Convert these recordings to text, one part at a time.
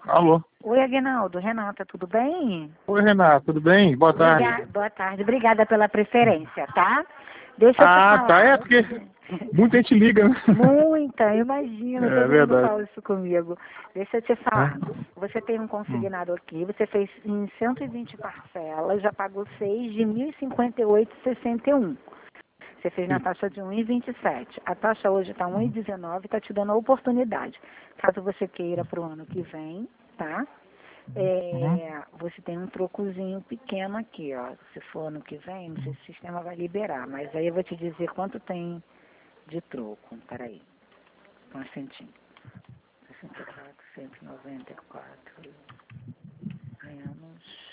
Alô? Oi, Aguinaldo. Renata, tudo bem? Oi, Renato, tudo bem? Boa tarde. Boa tarde. Obrigada pela preferência, tá? Deixa eu te Tá. É falar. porque muita gente liga, né? Muita, imagina, É todo mundo verdade. fala isso comigo. Deixa eu te falar. É. Você tem um consignado aqui, você fez em 120 parcelas, já pagou 6 de 1.058,61. Você fez na taxa de 1,27. A taxa hoje está 1,19, está te dando a oportunidade. Caso você queira para o ano que vem, tá? Uhum. Você tem um trocozinho pequeno aqui, ó. Se for ano que vem, não sei se o sistema vai liberar, mas aí eu vou te dizer quanto tem de troco. Peraí, um instantinho. 64, 194 menos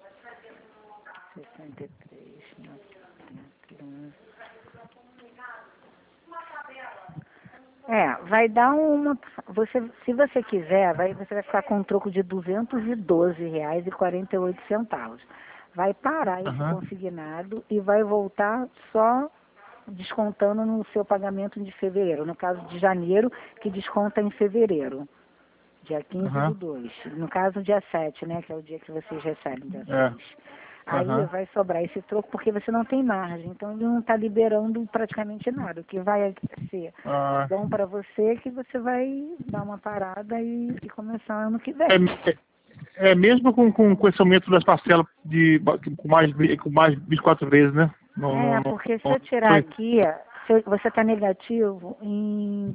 63, 91. Vai dar uma. Se você quiser, você vai ficar com um troco de R$ 212,48. Vai parar esse Aham. consignado e vai voltar só descontando no seu pagamento de fevereiro. No caso de janeiro, que desconta em fevereiro, dia 15 do Aham. 2. No caso, dia 7, né? Que é o dia que vocês recebem, dia É. 6. Aí Aham. vai sobrar esse troco porque você não tem margem, então ele não está liberando praticamente nada. O que vai ser Ah, bom para você é que você vai dar uma parada e começar ano que é, vem. mesmo com esse aumento das parcelas com mais 24 vezes, né? Porque se eu tirar aqui, você está negativo em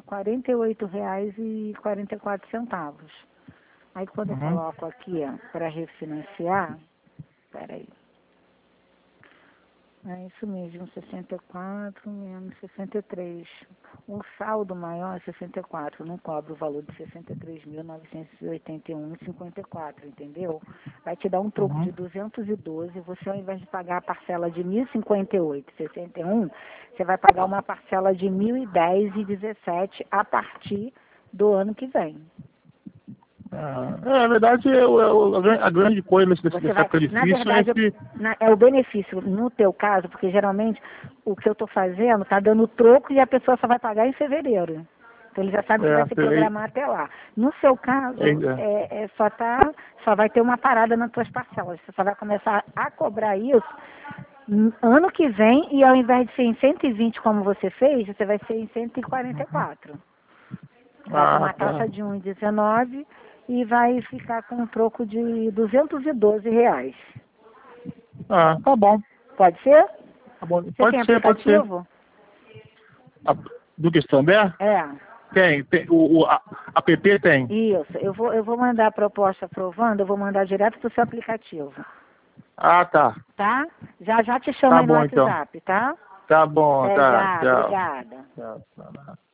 R$ 48,44. Aí quando eu Uhum. coloco aqui para refinanciar, peraí. É isso mesmo, 64 menos 63. O saldo maior é 64, não cobra o valor de 63.981,54, entendeu? Vai te dar um troco Uhum. de 212, você ao invés de pagar a parcela de 1.058,61, você vai pagar uma parcela de 1.010,17 a partir do ano que vem. Na verdade, a grande coisa Você dessa vai, época na difícil é verdade, que... é o benefício no teu caso, porque geralmente o que eu estou fazendo está dando troco e a pessoa só vai pagar em fevereiro. Então ele já sabe que vai se programar até lá. No seu caso, é, só vai ter uma parada nas tuas parcelas. Você só vai começar a cobrar isso ano que vem e ao invés de ser em 120 como você fez, você vai ser em 144. Vai ter uma tá. taxa de 1,19 e vai ficar com um troco de R$ 212. Tá bom. Pode ser? Tá bom. Você tem Pode ser, pode ser. aplicativo? Do questão der? É. Tem. O app tem. Isso. Eu vou mandar a proposta aprovando, eu vou mandar direto para o seu aplicativo. Tá. Tá? Já já te chamo Tá aí no bom, então. WhatsApp, tá? Tá bom, Até tá. já. Tchau. Obrigada. Tchau.